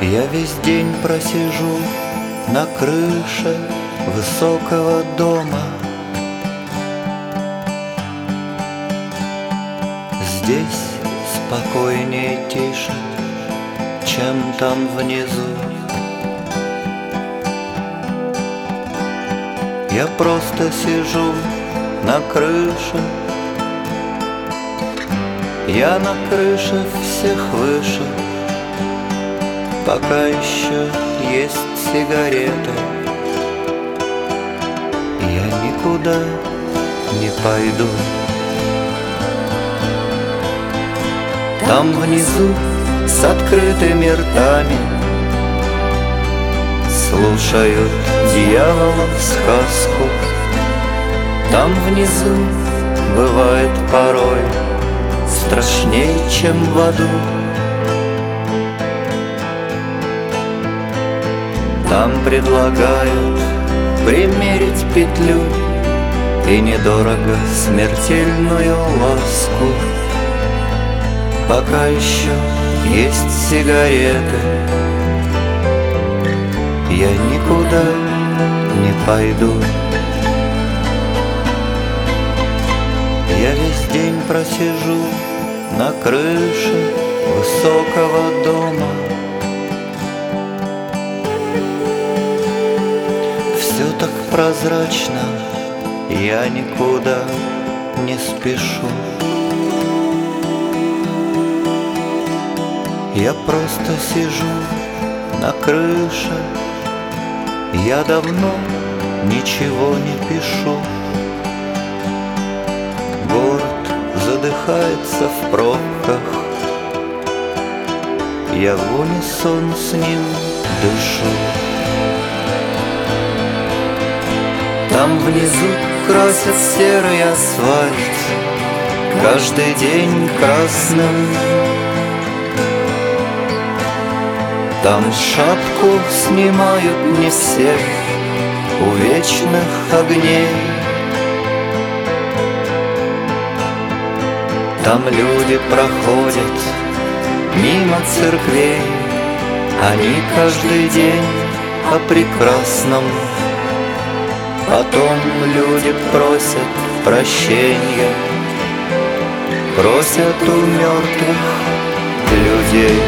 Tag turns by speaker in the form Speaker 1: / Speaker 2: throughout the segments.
Speaker 1: Я весь день просижу на крыше высокого дома. Здесь спокойнее, тише, чем там внизу. Я просто сижу на крыше. Я на крыше всех выше. Пока еще есть сигареты, я никуда не пойду. Там внизу с открытыми ртами слушают дьяволов сказку. Там внизу бывает порой страшней, чем в аду. Там предлагают примерить петлю и недорого смертельную ласку. Пока еще есть сигареты, я никуда не пойду. Я весь день просижу на крыше высокого дома. Все так прозрачно, я никуда не спешу. Я просто сижу на крыше, я давно ничего не пишу. Город задыхается в пробках, я в унисон с ним дышу. Там внизу красят серый асфальт каждый день красным. Там шапку снимают не все у вечных огней. Там люди проходят мимо церквей, они каждый день о прекрасном. Потом люди просят прощения, просят у мертвых людей.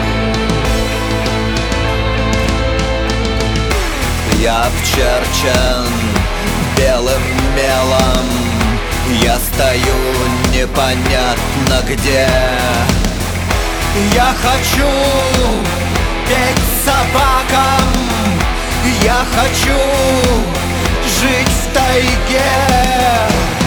Speaker 2: Я обчерчен белым мелом, я стою непонятно где. Я хочу петь собакам, я хочу жить в тайге.